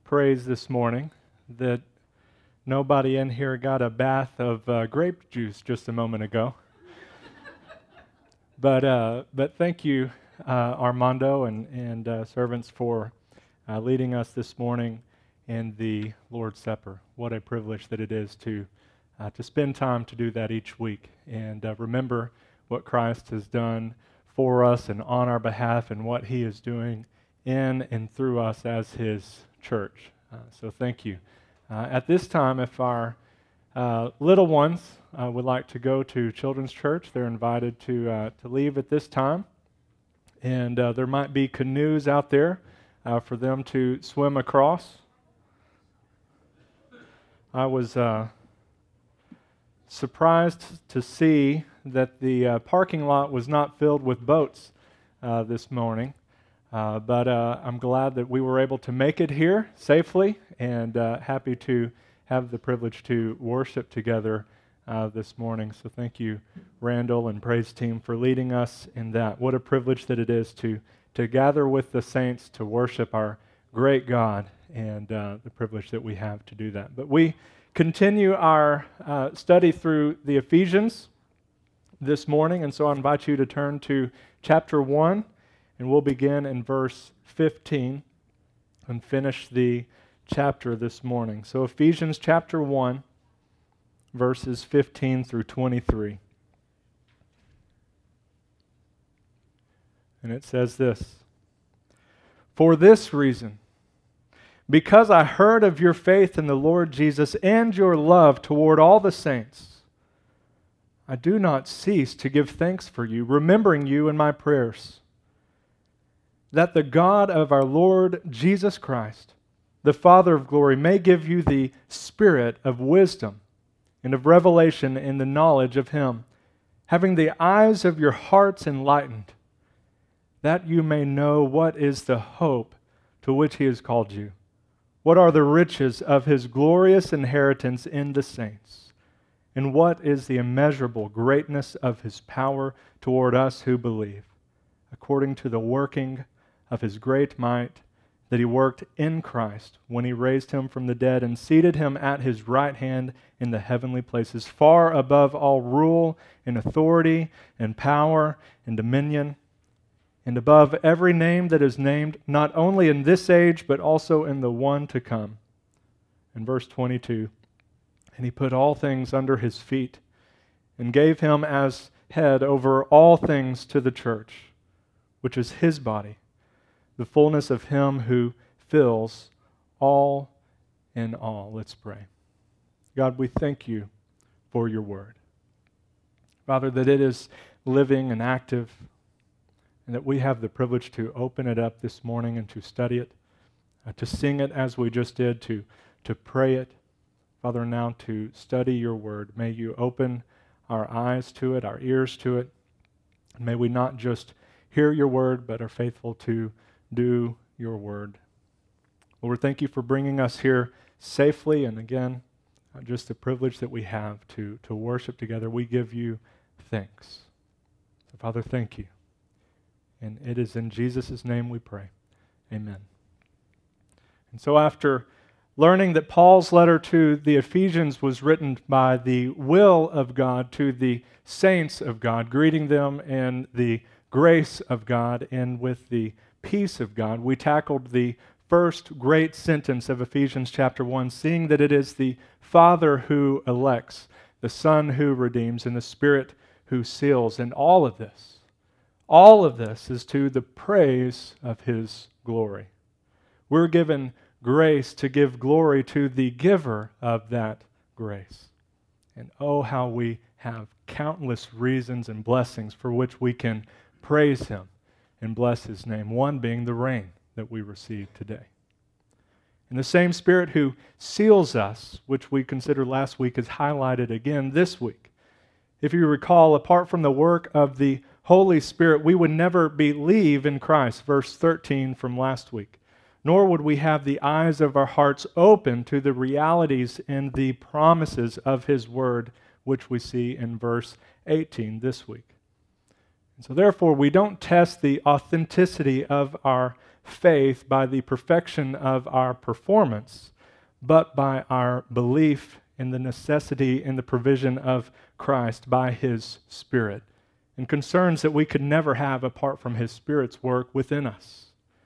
praise this morning that nobody in here got a bath of grape juice just a moment ago. But thank you, Armando and servants, for leading us this morning in the Lord's Supper. What a privilege that it is to spend time to do that each week and remember what Christ has done for us and on our behalf and what He is doing in and through us as His church. So thank you. At this time, if our little ones would like to go to Children's Church, they're invited to leave at this time. And there might be canoes out there for them to swim across. I was surprised to see that the parking lot was not filled with boats this morning. But I'm glad that we were able to make it here safely and happy to have the privilege to worship together this morning. So thank you, Randall and praise team, for leading us in that. What a privilege that it is to gather with the saints to worship our great God and the privilege that we have to do that. But we continue our study through the Ephesians this morning, and so I invite you to turn to chapter 1, and we'll begin in verse 15 and finish the chapter this morning. So Ephesians chapter 1, verses 15 through 23. And it says this: "For this reason, because I heard of your faith in the Lord Jesus and your love toward all the saints, I do not cease to give thanks for you, remembering you in my prayers, that the God of our Lord Jesus Christ, the Father of glory, may give you the spirit of wisdom and of revelation in the knowledge of Him, having the eyes of your hearts enlightened, that you may know what is the hope to which He has called you, what are the riches of His glorious inheritance in the saints, and what is the immeasurable greatness of His power toward us who believe, according to the working of His great might that He worked in Christ when He raised Him from the dead and seated Him at His right hand in the heavenly places, far above all rule and authority and power and dominion, and above every name that is named, not only in this age, but also in the one to come." In verse 22, "And He put all things under His feet, and gave Him as head over all things to the church, which is His body, the fullness of Him who fills all in all." Let's pray. God, we thank you for your word. Father, that it is living and active, and that we have the privilege to open it up this morning and to study it, to sing it as we just did, to pray it. Father, now to study your word. May you open our eyes to it, our ears to it. And may we not just hear your word, but are faithful to do your word. Lord, thank you for bringing us here safely, and again, just the privilege that we have to worship together. We give you thanks. So, Father, thank you. And it is in Jesus' name we pray. Amen. And so after learning that Paul's letter to the Ephesians was written by the will of God to the saints of God, greeting them in the grace of God and with the peace of God, we tackled the first great sentence of Ephesians chapter 1, seeing that it is the Father who elects, the Son who redeems, and the Spirit who seals. And all of this is to the praise of His glory. We're given grace to give glory to the giver of that grace. And oh, how we have countless reasons and blessings for which we can praise Him and bless His name, one being the rain that we receive today. And the same Spirit who seals us, which we considered last week, is highlighted again this week. If you recall, apart from the work of the Holy Spirit, we would never believe in Christ, verse 13 from last week. Nor would we have the eyes of our hearts open to the realities and the promises of His Word, which we see in verse 18 this week. And so therefore, we don't test the authenticity of our faith by the perfection of our performance, but by our belief in the necessity and the provision of Christ by His Spirit, and concerns that we could never have apart from His Spirit's work within us.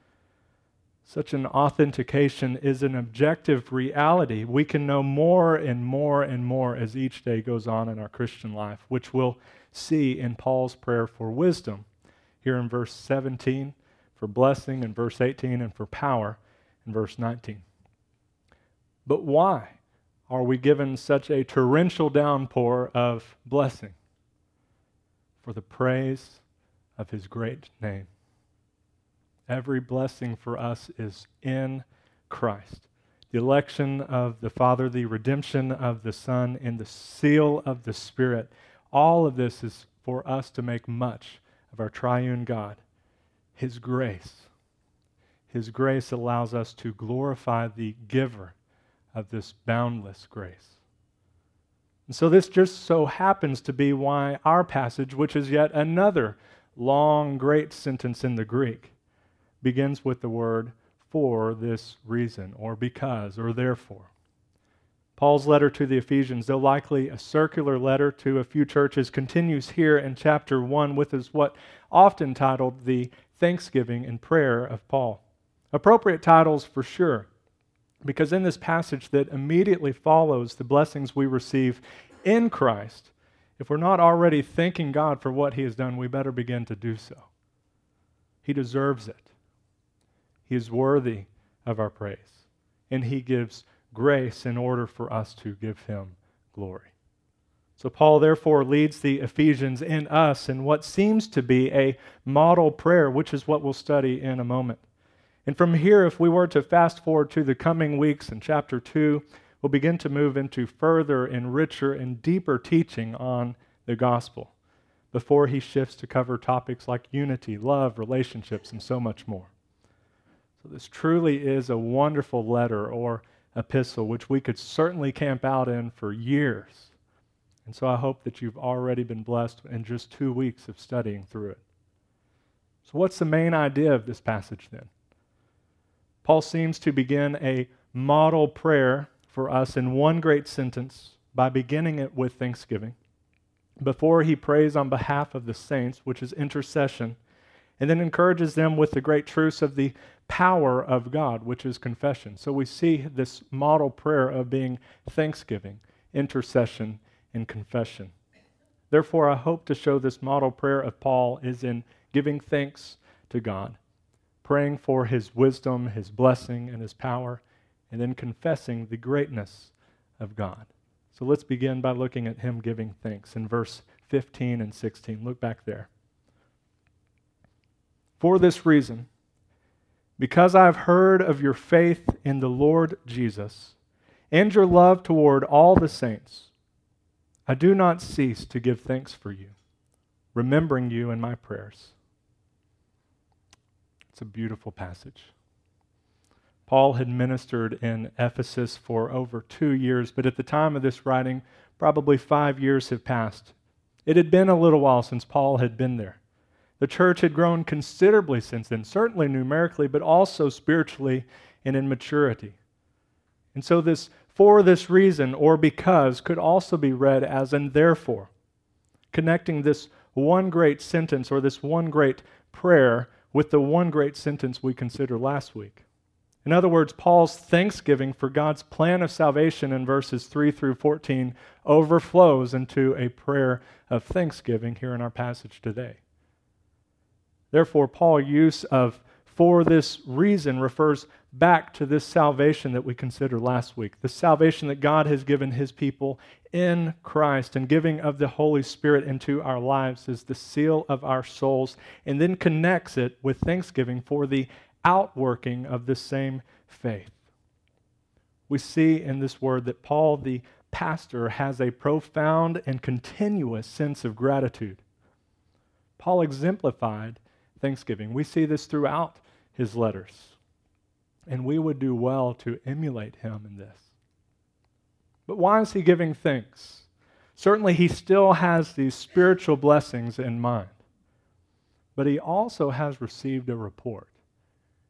Such an authentication is an objective reality. We can know more and more and more as each day goes on in our Christian life, which we'll see in Paul's prayer for wisdom here in verse 17, for blessing in verse 18, and for power in verse 19. But why are we given such a torrential downpour of blessing? For the praise of His great name. Every blessing for us is in Christ. The election of the Father, the redemption of the Son, and the seal of the Spirit. All of this is for us to make much of our triune God. His grace. His grace allows us to glorify the giver of this boundless grace. And so this just so happens to be why our passage, which is yet another long, great sentence in the Greek, begins with the word for this reason, or because, or therefore. Paul's letter to the Ephesians, though likely a circular letter to a few churches, continues here in chapter 1 with what often titled the Thanksgiving and Prayer of Paul. Appropriate titles for sure, because in this passage that immediately follows the blessings we receive in Christ, if we're not already thanking God for what He has done, we better begin to do so. He deserves it. He is worthy of our praise, and He gives grace in order for us to give Him glory. So Paul therefore leads the Ephesians and us in what seems to be a model prayer, which is what we'll study in a moment. And from here, if we were to fast forward to the coming weeks in chapter 2, we'll begin to move into further and richer and deeper teaching on the gospel before he shifts to cover topics like unity, love, relationships, and so much more. So this truly is a wonderful letter or epistle, which we could certainly camp out in for years. And so I hope that you've already been blessed in just 2 weeks of studying through it. So what's the main idea of this passage then? Paul seems to begin a model prayer for us in one great sentence by beginning it with thanksgiving. Before he prays on behalf of the saints, which is intercession, and then encourages them with the great truths of the power of God, which is confession. So we see this model prayer of being thanksgiving, intercession, and confession. Therefore, I hope to show this model prayer of Paul is in giving thanks to God, praying for His wisdom, His blessing, and His power, and then confessing the greatness of God. So let's begin by looking at him giving thanks in verse 15 and 16. Look back there. For this reason, because I have heard of your faith in the Lord Jesus and your love toward all the saints, I do not cease to give thanks for you, remembering you in my prayers. It's a beautiful passage. Paul had ministered in Ephesus for over 2 years, but at the time of this writing, probably 5 years have passed. It had been a little while since Paul had been there. The church had grown considerably since then, certainly numerically, but also spiritually and in maturity. And so this for this reason or because could also be read as and therefore, connecting this one great sentence or this one great prayer with the one great sentence we considered last week. In other words, Paul's thanksgiving for God's plan of salvation in verses 3 through 14 overflows into a prayer of thanksgiving here in our passage today. Therefore, Paul's use of for this reason refers back to this salvation that we considered last week, the salvation that God has given His people in Christ, and giving of the Holy Spirit into our lives is the seal of our souls, and then connects it with thanksgiving for the outworking of this same faith. We see in this word that Paul, the pastor, has a profound and continuous sense of gratitude. Paul exemplified thanksgiving. We see this throughout his letters, and we would do well to emulate him in this. But why is he giving thanks? Certainly he still has these spiritual blessings in mind, but he also has received a report.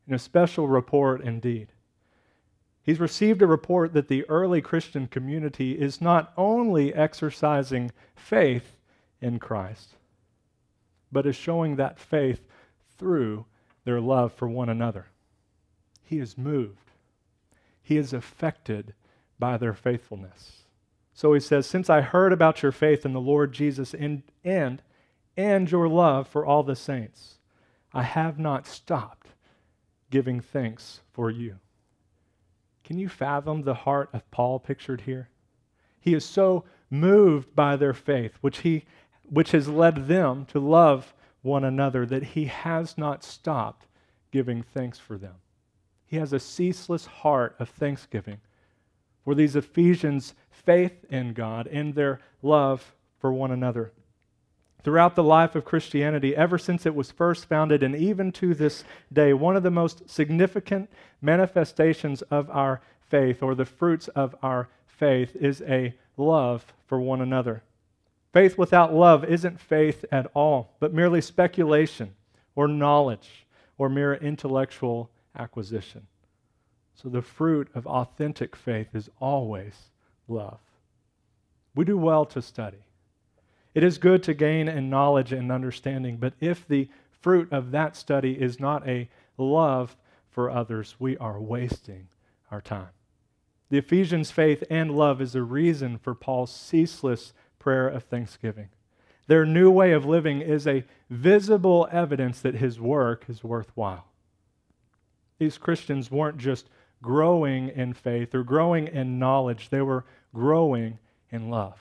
and a special report indeed. He's received a report that the early Christian community is not only exercising faith in Christ, but is showing that faith through their love for one another. He is moved. He is affected by their faithfulness. So he says, since I heard about your faith in the Lord Jesus and your love for all the saints, I have not stopped giving thanks for you. Can you fathom the heart of Paul pictured here? He is so moved by their faith, which has led them to love one another, that he has not stopped giving thanks for them. He has a ceaseless heart of thanksgiving for these Ephesians' faith in God and their love for one another. Throughout the life of Christianity, ever since it was first founded and even to this day, one of the most significant manifestations of our faith, or the fruits of our faith, is a love for one another. Faith without love isn't faith at all, but merely speculation or knowledge or mere intellectual acquisition. So the fruit of authentic faith is always love. We do well to study. It is good to gain in knowledge and understanding, but if the fruit of that study is not a love for others, we are wasting our time. The Ephesians' faith and love is a reason for Paul's ceaseless prayer of thanksgiving. Their new way of living is a visible evidence that his work is worthwhile. These Christians weren't just growing in faith or growing in knowledge, they were growing in love.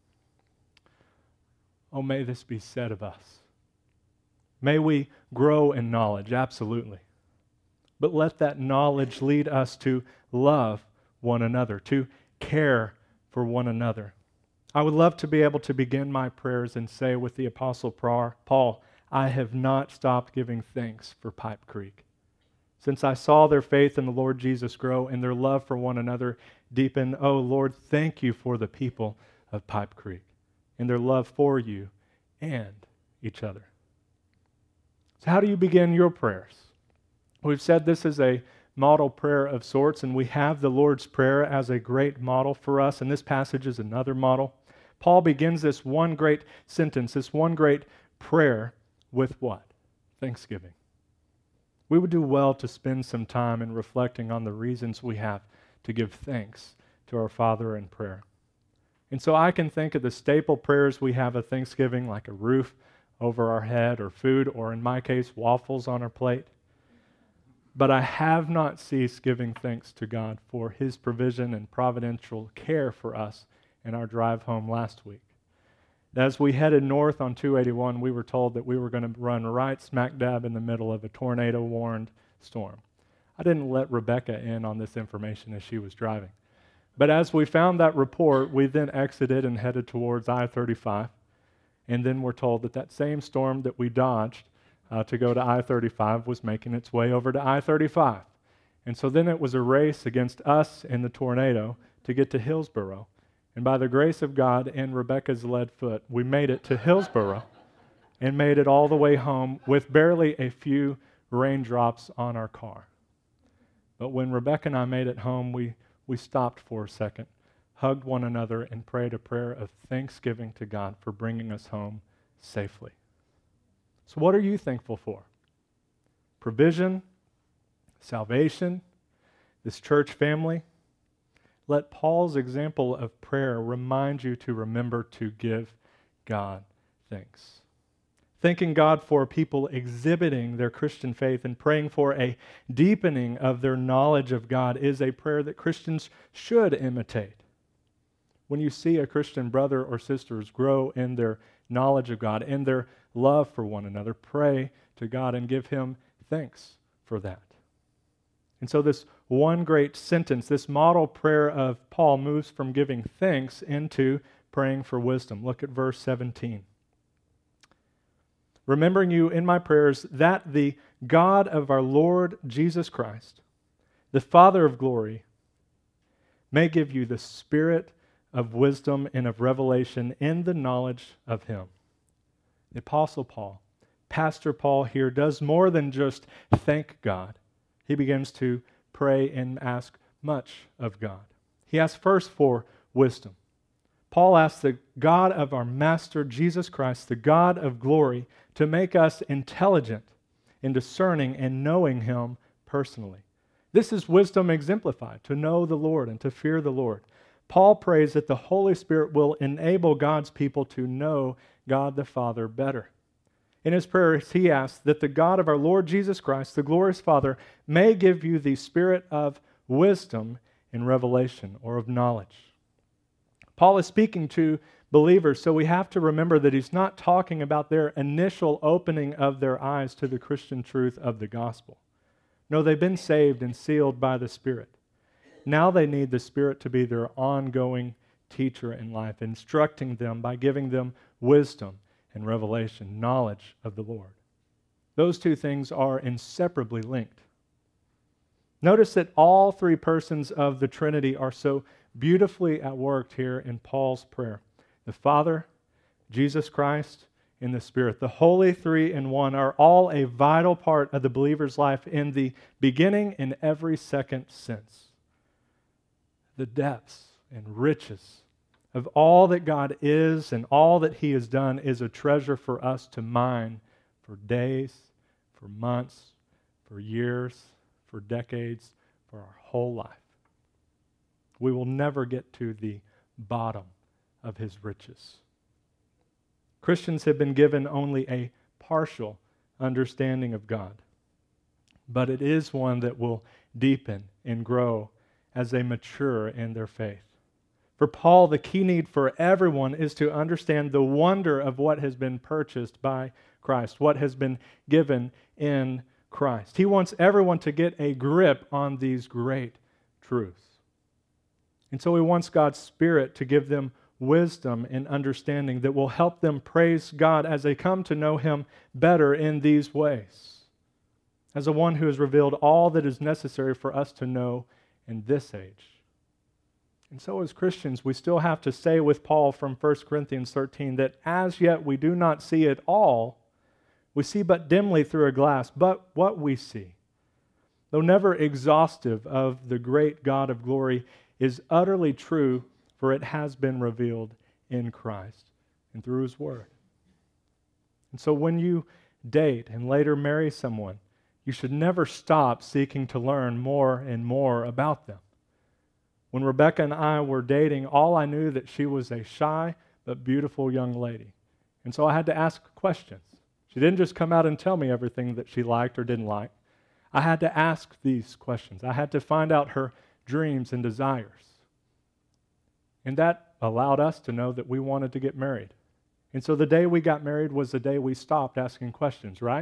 Oh, may this be said of us. May we grow in knowledge, absolutely. But let that knowledge lead us to love one another, to care for one another. I would love to be able to begin my prayers and say with the Apostle Paul, I have not stopped giving thanks for Pipe Creek. Since I saw their faith in the Lord Jesus grow and their love for one another deepen, oh Lord, thank you for the people of Pipe Creek and their love for you and each other. So how do you begin your prayers? We've said this is a model prayer of sorts, and we have the Lord's Prayer as a great model for us, and this passage is another model. Paul begins this one great sentence, this one great prayer with what? Thanksgiving. We would do well to spend some time in reflecting on the reasons we have to give thanks to our Father in prayer. And so I can think of the staple prayers we have at Thanksgiving, like a roof over our head, or food, or in my case, waffles on our plate. But I have not ceased giving thanks to God for His provision and providential care for us in our drive home last week. As we headed north on 281, we were told that we were going to run right smack dab in the middle of a tornado-warned storm. I didn't let Rebecca in on this information as she was driving. But as we found that report, we then exited and headed towards I-35. And then we're told that that same storm that we dodged to go to I-35 was making its way over to I-35. And so then it was a race against us and the tornado to get to Hillsboro. And by the grace of God and Rebecca's lead foot, we made it to Hillsboro and made it all the way home with barely a few raindrops on our car. But when Rebecca and I made it home, we stopped for a second, hugged one another, and prayed a prayer of thanksgiving to God for bringing us home safely. So what are you thankful for? Provision, salvation, this church family? Let Paul's example of prayer remind you to remember to give God thanks. Thanking God for people exhibiting their Christian faith and praying for a deepening of their knowledge of God is a prayer that Christians should imitate. When you see a Christian brother or sisters grow in their knowledge of God and their love for one another, pray to God and give Him thanks for that. And so this one great sentence, this model prayer of Paul, moves from giving thanks into praying for wisdom. Look at verse 17. Remembering you in my prayers that the God of our Lord Jesus Christ, the Father of glory, may give you the spirit of wisdom and of revelation in the knowledge of Him. The Apostle Paul, Pastor Paul here, does more than just thank God. he begins to pray and ask much of God. He asks first for wisdom. Paul asks the God of our Master Jesus Christ, the God of glory, to make us intelligent in discerning and knowing Him personally. This is wisdom exemplified, to know the Lord and to fear the Lord. Paul prays that the Holy Spirit will enable God's people to know God the Father better. In his prayers, he asks that the God of our Lord Jesus Christ, the glorious Father, may give you the spirit of wisdom and revelation, or of knowledge. Paul is speaking to believers, so we have to remember that he's not talking about their initial opening of their eyes to the Christian truth of the gospel. No, they've been saved and sealed by the Spirit. Now they need the Spirit to be their ongoing teacher in life, instructing them by giving them wisdom and revelation, knowledge of the Lord. Those two things are inseparably linked. Notice that all three persons of the Trinity are so beautifully at work here in Paul's prayer. The Father, Jesus Christ, and the Spirit. The Holy Three in One are all a vital part of the believer's life in the beginning and every second sense. The depths and riches of all that God is and all that He has done is a treasure for us to mine for days, for months, for years, for decades, for our whole life. We will never get to the bottom of His riches. Christians have been given only a partial understanding of God, but it is one that will deepen and grow as they mature in their faith. For Paul, the key need for everyone is to understand the wonder of what has been purchased by Christ, what has been given in Christ. He wants everyone to get a grip on these great truths. And so he wants God's Spirit to give them wisdom and understanding that will help them praise God as they come to know Him better in these ways, as the one who has revealed all that is necessary for us to know in this age. And so as Christians, we still have to say with Paul from 1 Corinthians 13 that as yet we do not see it all, we see but dimly through a glass, but what we see, though never exhaustive of the great God of glory, is utterly true, for it has been revealed in Christ and through His Word. And so when you date and later marry someone, you should never stop seeking to learn more and more about them. When Rebecca and I were dating, all I knew that she was a shy but beautiful young lady. And so I had to ask questions. She didn't just come out and tell me everything that she liked or didn't like. I had to ask these questions. I had to find out her dreams and desires. And that allowed us to know that we wanted to get married. And so the day we got married was the day we stopped asking questions, right?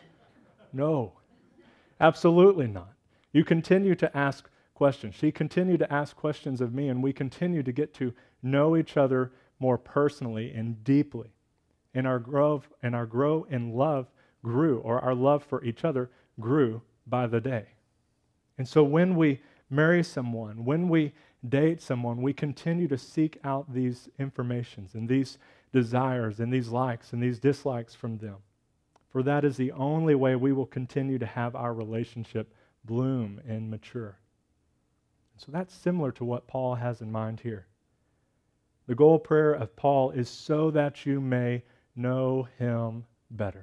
No, absolutely not. You continue to ask questions. She continued to ask questions of me, and we continued to get to know each other more personally and deeply. And our grow in love grew, or our love for each other grew by the day. And so when we marry someone, when we date someone, we continue to seek out these informations and these desires and these likes and these dislikes from them. For that is the only way we will continue to have our relationship bloom and mature. So that's similar to what Paul has in mind here. The goal prayer of Paul is so that you may know Him better.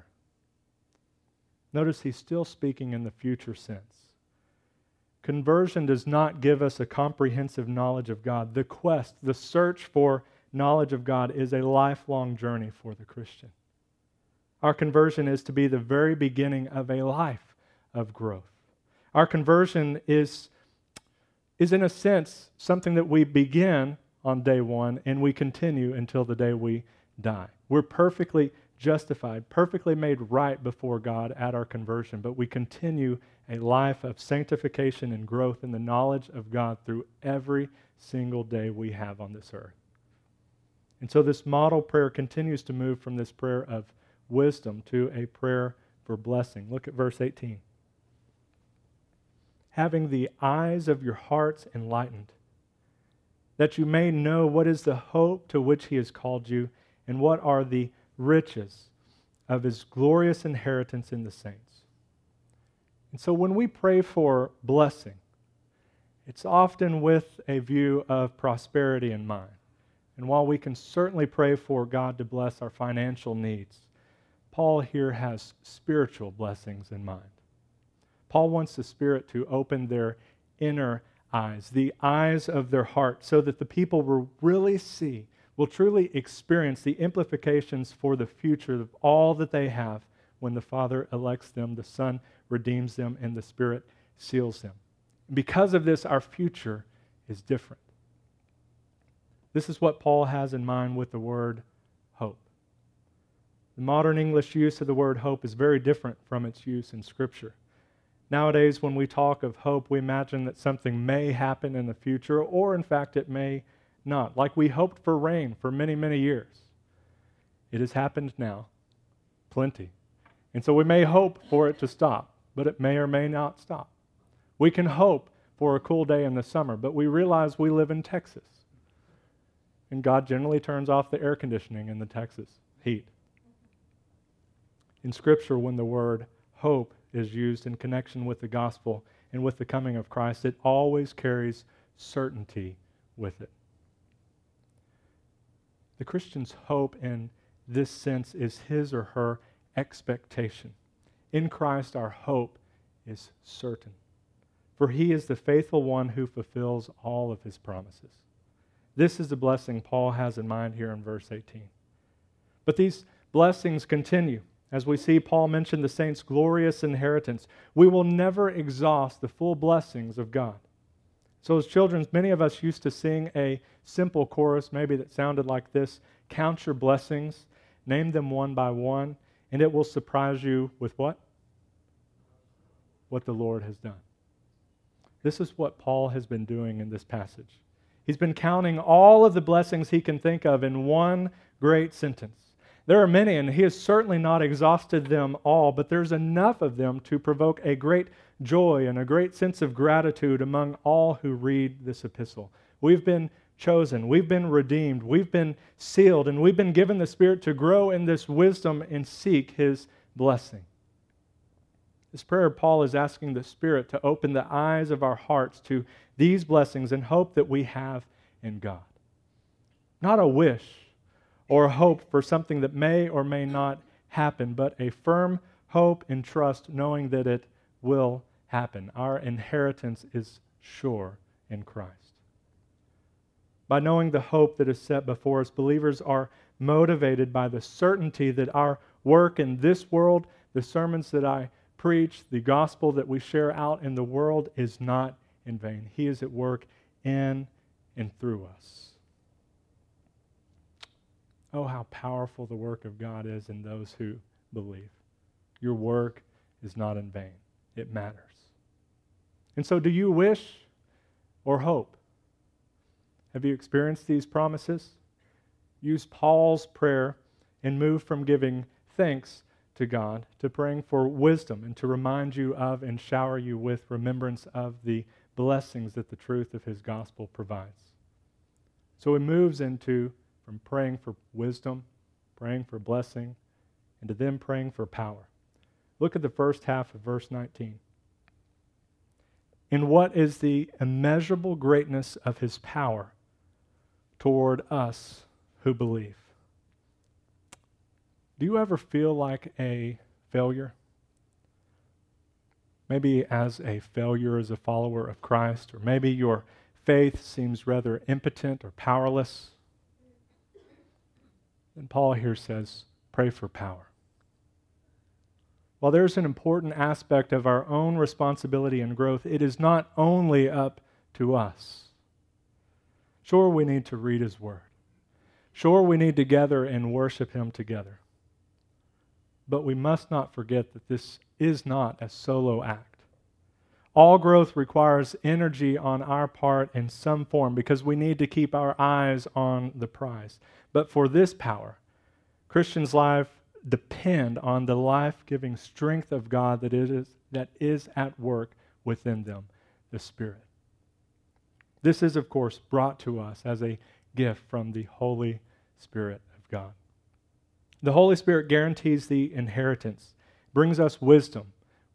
Notice he's still speaking in the future sense. Conversion does not give us a comprehensive knowledge of God. The quest, the search for knowledge of God is a lifelong journey for the Christian. Our conversion is to be the very beginning of a life of growth. Our conversion is in a sense something that we begin on day one and we continue until the day we die. We're perfectly justified, perfectly made right before God at our conversion, but we continue a life of sanctification and growth in the knowledge of God through every single day we have on this earth. And so this model prayer continues to move from this prayer of wisdom to a prayer for blessing. Look at verse 18. Having the eyes of your hearts enlightened, that you may know what is the hope to which He has called you, and what are the riches of His glorious inheritance in the saints. And so when we pray for blessing, it's often with a view of prosperity in mind. And while we can certainly pray for God to bless our financial needs, Paul here has spiritual blessings in mind. Paul wants the Spirit to open their inner eyes, the eyes of their heart, so that the people will really see, will truly experience the implications for the future of all that they have when the Father elects them, the Son redeems them, and the Spirit seals them. Because of this, our future is different. This is what Paul has in mind with the word hope. The modern English use of the word hope is very different from its use in Scripture. Nowadays, when we talk of hope, we imagine that something may happen in the future, or in fact, it may not. Like we hoped for rain for many, many years. It has happened now, plenty. And so we may hope for it to stop, but it may or may not stop. We can hope for a cool day in the summer, but we realize we live in Texas. And God generally turns off the air conditioning in the Texas heat. In Scripture, when the word hope is used in connection with the gospel and with the coming of Christ, it always carries certainty with it. The Christian's hope in this sense is his or her expectation. In Christ, our hope is certain, for he is the faithful one who fulfills all of his promises. This is the blessing Paul has in mind here in verse 18. But these blessings continue. As we see Paul mention the saints' glorious inheritance, we will never exhaust the full blessings of God. So as children, many of us used to sing a simple chorus, maybe that sounded like this: count your blessings, name them one by one, and it will surprise you with what? What the Lord has done. This is what Paul has been doing in this passage. He's been counting all of the blessings he can think of in one great sentence. There are many, and he has certainly not exhausted them all, but there's enough of them to provoke a great joy and a great sense of gratitude among all who read this epistle. We've been chosen, we've been redeemed, we've been sealed, and we've been given the Spirit to grow in this wisdom and seek his blessing. This prayer, Paul is asking the Spirit to open the eyes of our hearts to these blessings and hope that we have in God. Not a wish or a hope for something that may or may not happen, but a firm hope and trust knowing that it will happen. Our inheritance is sure in Christ. By knowing the hope that is set before us, believers are motivated by the certainty that our work in this world, the sermons that I preach, the gospel that we share out in the world is not in vain. He is at work in and through us. Oh, how powerful the work of God is in those who believe. Your work is not in vain. It matters. And so do you wish or hope? Have you experienced these promises? Use Paul's prayer and move from giving thanks to God to praying for wisdom and to remind you of and shower you with remembrance of the blessings that the truth of his gospel provides. So it moves into from praying for wisdom, praying for blessing, and to them praying for power. Look at the first half of verse 19. In what is the immeasurable greatness of his power toward us who believe? Do you ever feel like a failure? Maybe as a failure as a follower of Christ, or maybe your faith seems rather impotent or powerless. And Paul here says, pray for power. While there's an important aspect of our own responsibility and growth, it is not only up to us. Sure, we need to read his word. Sure, we need to gather and worship him together. But we must not forget that this is not a solo act. All growth requires energy on our part in some form because we need to keep our eyes on the prize. But for this power, Christians' life depend on the life-giving strength of God that is at work within them, the Spirit. This is, of course, brought to us as a gift from the Holy Spirit of God. The Holy Spirit guarantees the inheritance, brings us wisdom,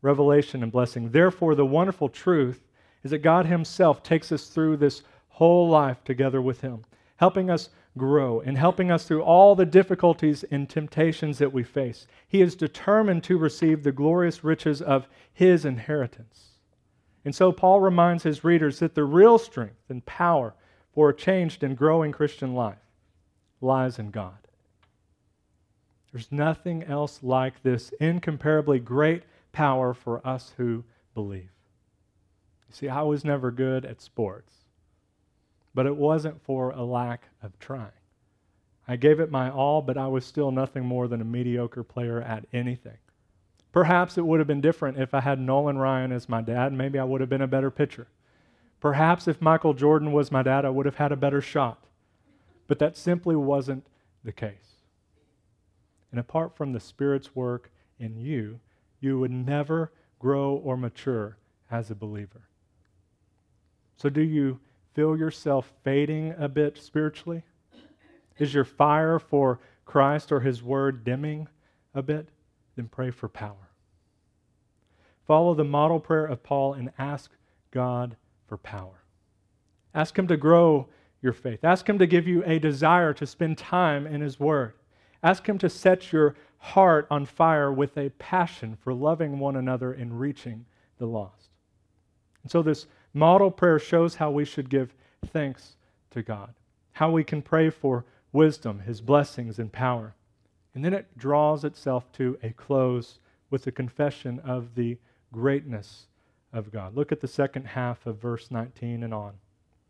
revelation and blessing. Therefore, the wonderful truth is that God himself takes us through this whole life together with him, helping us grow and helping us through all the difficulties and temptations that we face. He is determined to receive the glorious riches of his inheritance. And so Paul reminds his readers that the real strength and power for a changed and growing Christian life lies in God. There's nothing else like this incomparably great power for us who believe. You see, I was never good at sports, but it wasn't for a lack of trying. I gave it my all, but I was still nothing more than a mediocre player at anything. Perhaps it would have been different if I had Nolan Ryan as my dad. Maybe I would have been a better pitcher. Perhaps if Michael Jordan was my dad, I would have had a better shot. But that simply wasn't the case. And apart from the Spirit's work in you, you would never grow or mature as a believer. So do you feel yourself fading a bit spiritually? Is your fire for Christ or his word dimming a bit? Then pray for power. Follow the model prayer of Paul and ask God for power. Ask him to grow your faith. Ask him to give you a desire to spend time in his word. Ask him to set your heart on fire with a passion for loving one another and reaching the lost. And so this model prayer shows how we should give thanks to God, how we can pray for wisdom, his blessings and power. And then it draws itself to a close with a confession of the greatness of God. Look at the second half of verse 19 and on.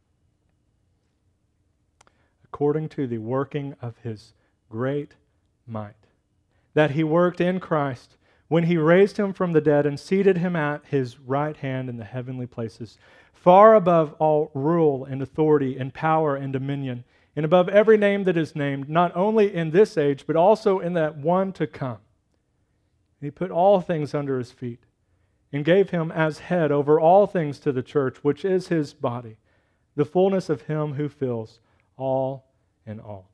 According to the working of his great might, that he worked in Christ when he raised him from the dead and seated him at his right hand in the heavenly places, far above all rule and authority and power and dominion, and above every name that is named, not only in this age, but also in that one to come. And he put all things under his feet, and gave him as head over all things to the church, which is his body, the fullness of him who fills all in all.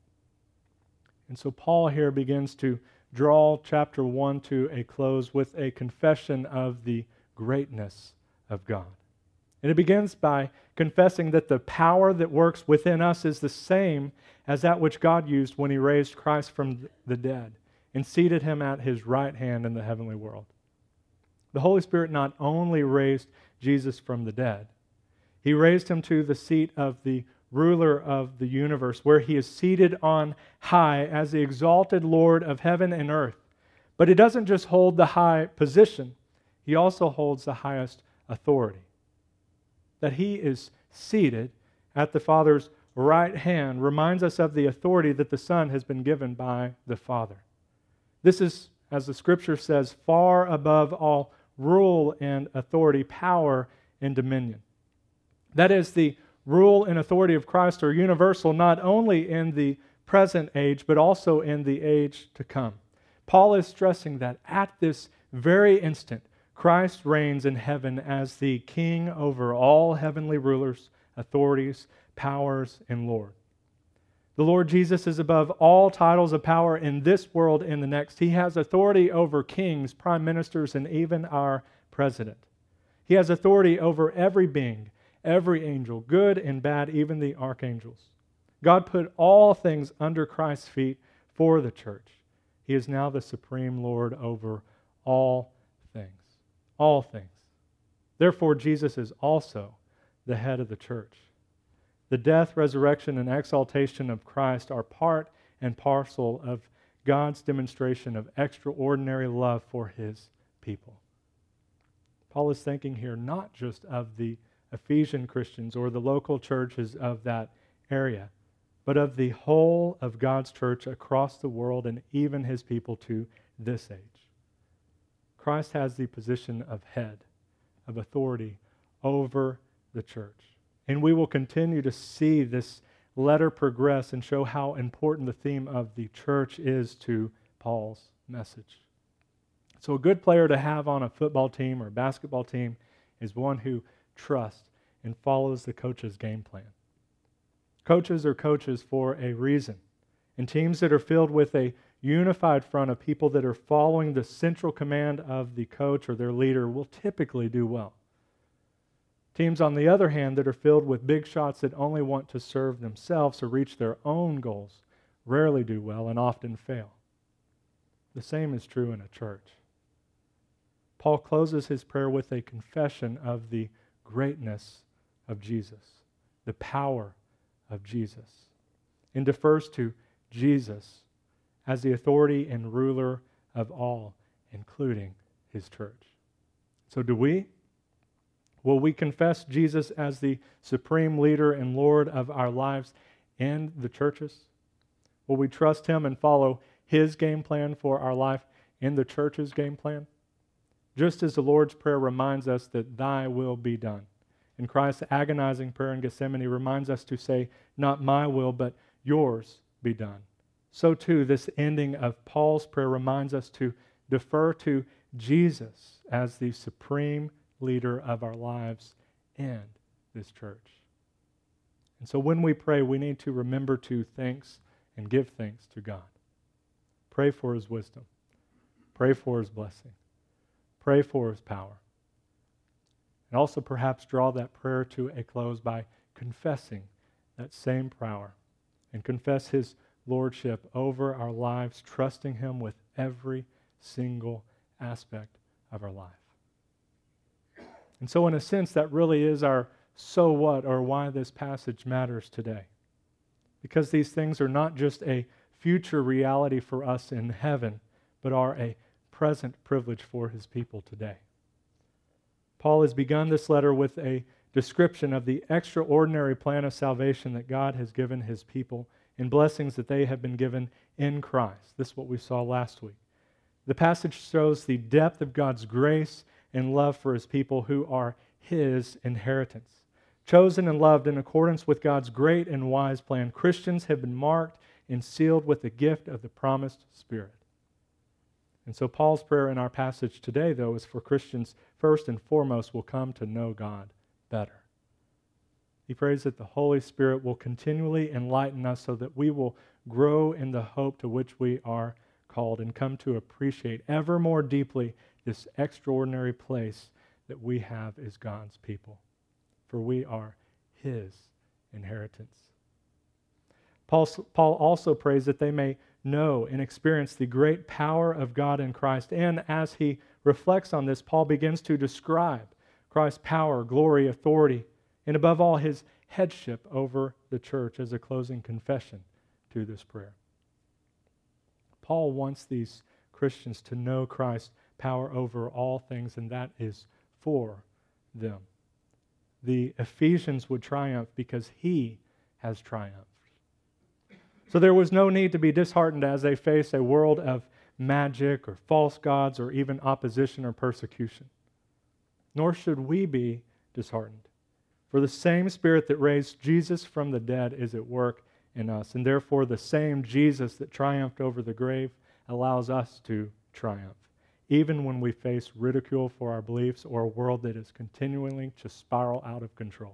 And so Paul here begins to draw chapter 1 to a close with a confession of the greatness of God. And it begins by confessing that the power that works within us is the same as that which God used when he raised Christ from the dead and seated him at his right hand in the heavenly world. The Holy Spirit not only raised Jesus from the dead, he raised him to the seat of the ruler of the universe, where he is seated on high as the exalted Lord of heaven and earth. But he doesn't just hold the high position, he also holds the highest authority. That he is seated at the Father's right hand reminds us of the authority that the Son has been given by the Father. This is, as the Scripture says, far above all rule and authority, power and dominion. That is, the rule and authority of Christ are universal not only in the present age, but also in the age to come. Paul is stressing that at this very instant, Christ reigns in heaven as the King over all heavenly rulers, authorities, powers, and Lord. The Lord Jesus is above all titles of power in this world and the next. He has authority over kings, prime ministers, and even our president. He has authority over every being, every angel, good and bad, even the archangels. God put all things under Christ's feet for the church. He is now the supreme Lord over all things. All things. Therefore, Jesus is also the head of the church. The death, resurrection, and exaltation of Christ are part and parcel of God's demonstration of extraordinary love for his people. Paul is thinking here not just of the Ephesian Christians or the local churches of that area, but of the whole of God's church across the world and even his people to this age. Christ has the position of head, of authority over the church. And we will continue to see this letter progress and show how important the theme of the church is to Paul's message. So a good player to have on a football team or a basketball team is one who trusts and follows the coach's game plan. Coaches are coaches for a reason. And teams that are filled with a unified front of people that are following the central command of the coach or their leader will typically do well. Teams, on the other hand, that are filled with big shots that only want to serve themselves or reach their own goals rarely do well and often fail. The same is true in a church. Paul closes his prayer with a confession of the greatness of Jesus, the power of Jesus, and defers to Jesus as the authority and ruler of all, including his church. So do we? Will we confess Jesus as the supreme leader and Lord of our lives and the churches? Will we trust him and follow his game plan for our life and the church's game plan? Just as the Lord's Prayer reminds us that thy will be done. And Christ's agonizing prayer in Gethsemane reminds us to say, not my will, but yours be done. So too, this ending of Paul's prayer reminds us to defer to Jesus as the supreme leader of our lives and this church. And so when we pray, we need to remember to thanks and give thanks to God. Pray for his wisdom. Pray for his blessing. Pray for his power. And also perhaps draw that prayer to a close by confessing that same power and confess his lordship over our lives, trusting him with every single aspect of our life. And so in a sense, that really is our so what, or why this passage matters today. Because these things are not just a future reality for us in heaven, but are a present privilege for his people today. Paul has begun this letter with a description of the extraordinary plan of salvation that God has given his people and blessings that they have been given in Christ. This is what we saw last week. The passage shows the depth of God's grace and love for his people who are his inheritance. Chosen and loved in accordance with God's great and wise plan, Christians have been marked and sealed with the gift of the promised Spirit. And so Paul's prayer in our passage today, though, is for Christians first and foremost will come to know God better. He prays that the Holy Spirit will continually enlighten us so that we will grow in the hope to which we are called and come to appreciate ever more deeply this extraordinary place that we have as God's people. For we are his inheritance. Paul also prays that they may know and experience the great power of God in Christ. And as he reflects on this, Paul begins to describe Christ's power, glory, authority, and above all, his headship over the church as a closing confession to this prayer. Paul wants these Christians to know Christ's power over all things, and that is for them. The Ephesians would triumph because he has triumphed. So there was no need to be disheartened as they face a world of magic or false gods or even opposition or persecution. Nor should we be disheartened. For the same Spirit that raised Jesus from the dead is at work in us, and therefore the same Jesus that triumphed over the grave allows us to triumph, even when we face ridicule for our beliefs or a world that is continuing to spiral out of control.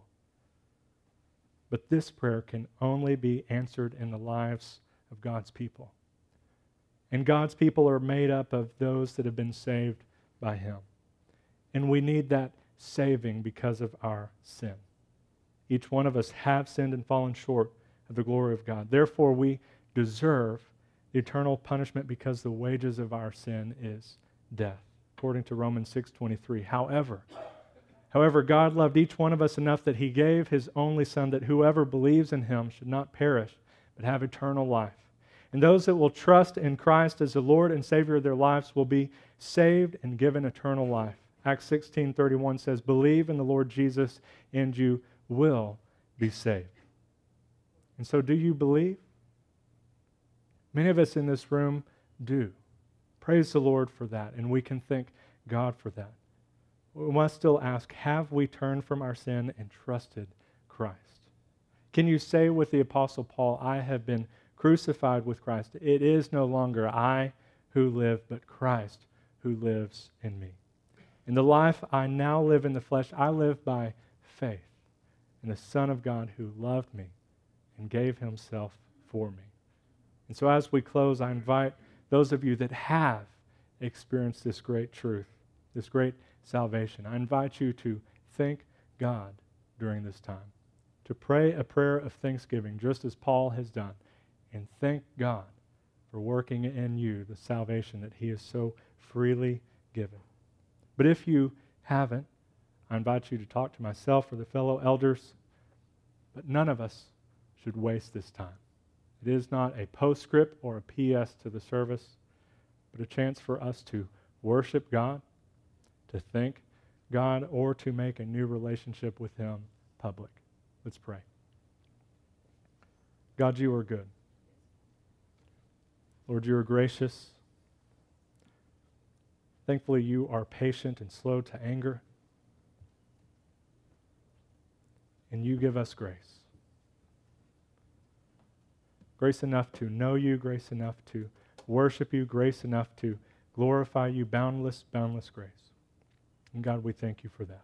But this prayer can only be answered in the lives of God's people. And God's people are made up of those that have been saved by him. And we need that saving because of our sin. Each one of us have sinned and fallen short of the glory of God. Therefore, we deserve the eternal punishment because the wages of our sin is death, according to Romans 6:23. However, God loved each one of us enough that he gave his only Son, that whoever believes in him should not perish, but have eternal life. And those that will trust in Christ as the Lord and Savior of their lives will be saved and given eternal life. Acts 16:31 says, "Believe in the Lord Jesus, and you will be saved." And so do you believe? Many of us in this room do. Praise the Lord for that, and we can thank God for that. We must still ask, have we turned from our sin and trusted Christ? Can you say with the Apostle Paul, I have been crucified with Christ. It is no longer I who live, but Christ who lives in me. In the life I now live in the flesh, I live by faith in the Son of God who loved me and gave himself for me. And so as we close, I invite those of you that have experienced this great truth, this great salvation, I invite you to thank God during this time, to pray a prayer of thanksgiving, just as Paul has done, and thank God for working in you the salvation that he has so freely given. But if you haven't, I invite you to talk to myself or the fellow elders, but none of us should waste this time. It is not a postscript or a PS to the service, but a chance for us to worship God, to thank God, or to make a new relationship with Him public. Let's pray. God, you are good. Lord, you are gracious. Thankfully, you are patient and slow to anger. And you give us grace. Grace enough to know you, grace enough to worship you, grace enough to glorify you, boundless, boundless grace. And God, we thank you for that.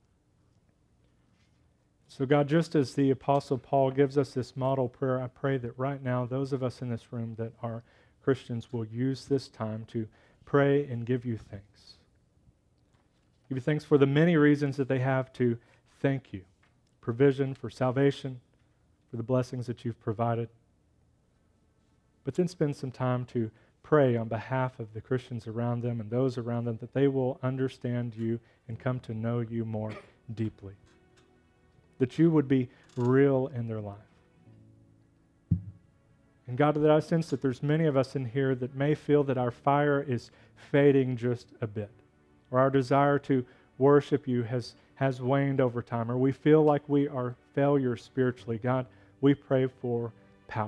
So God, just as the Apostle Paul gives us this model prayer, I pray that right now those of us in this room that are Christians will use this time to pray and give you thanks. Give you thanks for the many reasons that they have to thank you. Provision, for salvation, for the blessings that you've provided. But then spend some time to pray on behalf of the Christians around them and those around them that they will understand you and come to know you more deeply. That you would be real in their life. And God, that I sense that there's many of us in here that may feel that our fire is fading just a bit, or our desire to worship you has waned over time, or we feel like we are failures spiritually. God, we pray for power.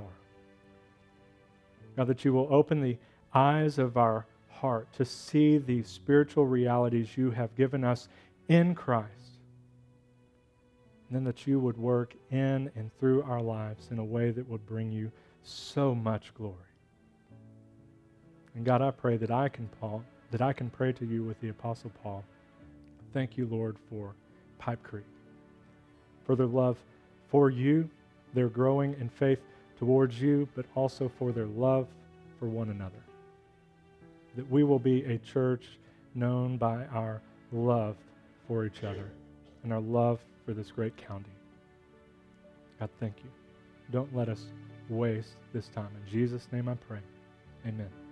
God, that you will open the eyes of our heart to see the spiritual realities you have given us in Christ. And then that you would work in and through our lives in a way that would bring you so much glory. And God, I pray that I can pray to you with the Apostle Paul. Thank you, Lord, for Pipe Creek, for their love for you, their growing in faith towards you, but also for their love for one another. That we will be a church known by our love for each other and our love for this great county. God, thank you. Don't let us waste this time. In Jesus' name I pray. Amen.